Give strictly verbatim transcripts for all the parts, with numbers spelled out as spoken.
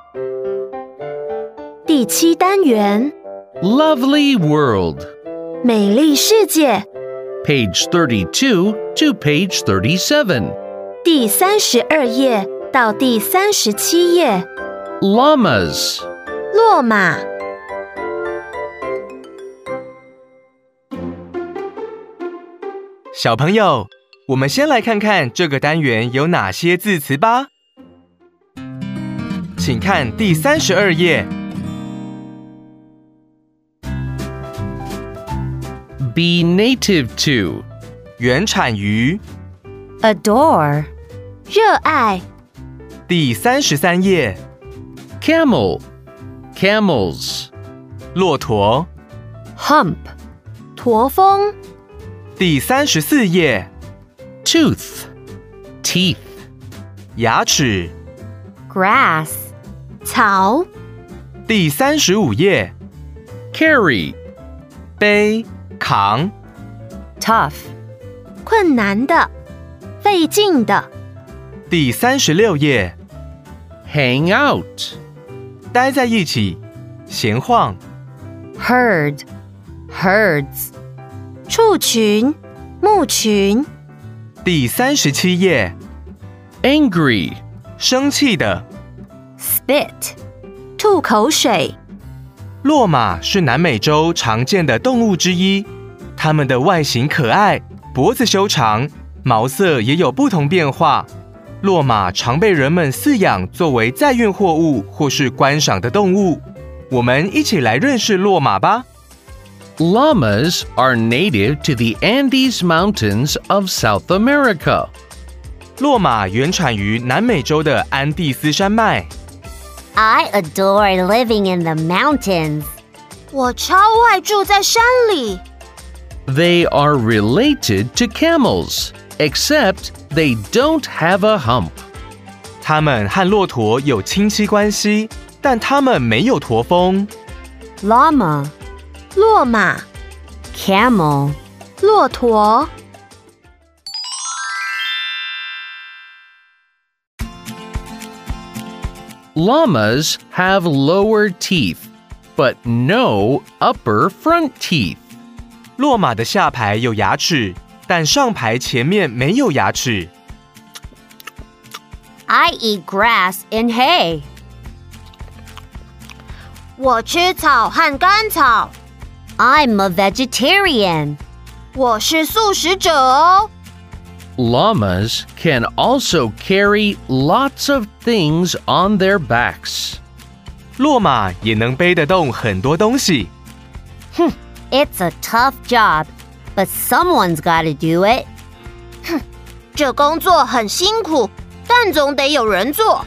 第七单元 Lovely World. 美丽世界 Page thirty-two to page thirty-seven. 第三十二页到第三十七页 Llamas. 骆马小朋友，我们先来看看这个单元有哪些字词吧。请看第三十二页。 Be native to. 原产于 Adore 热爱第三十三页。 Camel. Camels. 骆驼 Hump 驼峰第三十四页。 Tooth. Teeth. 牙齿 Grass 草第三十五页。 Carry. 背扛 Tough 困难的费劲的第三十六页。 Hang out. 待在一起闲晃 Herd Herds 畜群牧群第三十七页。 Angry. 生气的 Spit 吐口水骆马是南美洲常见的动物之一，它们的外形可爱，脖子修长，毛色也有不同变化。骆马常被人们饲养作为载运货物或是观赏的动物。我们一起来认识骆马吧。 Llamas are native to the Andes Mountains of South America. 骆马原产于南美洲的安第斯山脉。 I adore living in the mountains. 我超爱住在山里 They are related to camels, except they don't have a hump. 它们和骆驼有亲戚关系，但它们没有驼峰。 Llama, 骆马 camel, 骆驼 Llamas have lower teeth, but no upper front teeth. 骆马的下排有牙齿，但上排前面没有牙齿。 I eat grass and hay. 我吃草和干草 I'm a vegetarian. 我是素食者哦 Llamas can also carry lots of things on their backs. 骆马也能背得动很多东西。 It's a tough job, but someone's gotta do it. 这工作很辛苦但总得有人做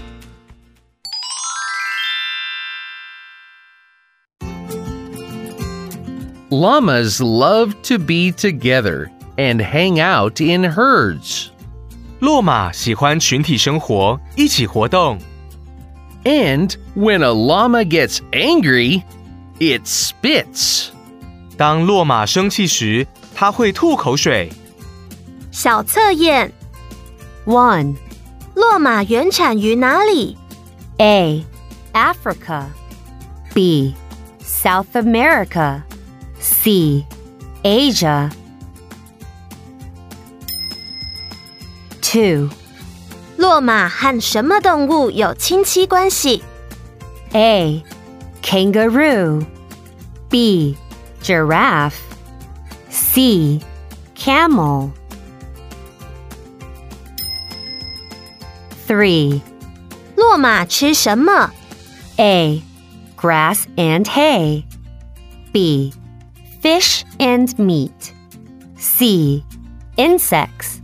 Llamas love to be together and hang out in herds. 骆马喜欢群体生活，一起活动。 And when a llama gets angry, it spits. 当骆马生气时，它会吐口水。 小测验 one. 骆马原产于哪里 A. Africa. B. South America. C. Asia. two. 骆马和什么动物有亲戚关系 A. Kangaroo. B. Giraffe. C. Camel. three. 骆马吃什么 A. Grass and hay. B. Fish and meat. C. Insects.